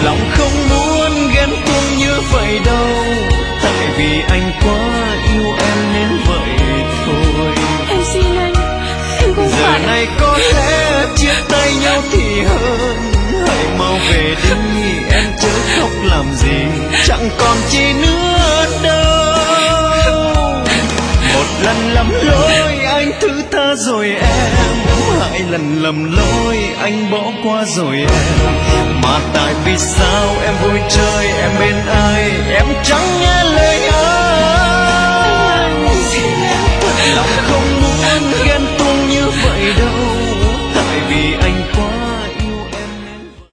lòng không muốn ghen tuông như vậy đâu, tại vì anh quá yêu em nên vậy thôi. Em xin anh không giờ phải. này có lẽ chia tay nhau thì hơn, hãy mau về đi em chớ khóc làm gì, chẳng còn chi nữa đâu. Một lần lầm lỗi anh thứ tha rồi em, hai lần lầm lỗi anh bỏ qua rồi em. Mà tại vì sao em vui chơi em bên ai em chẳng nghe lời anh. Thật lòng không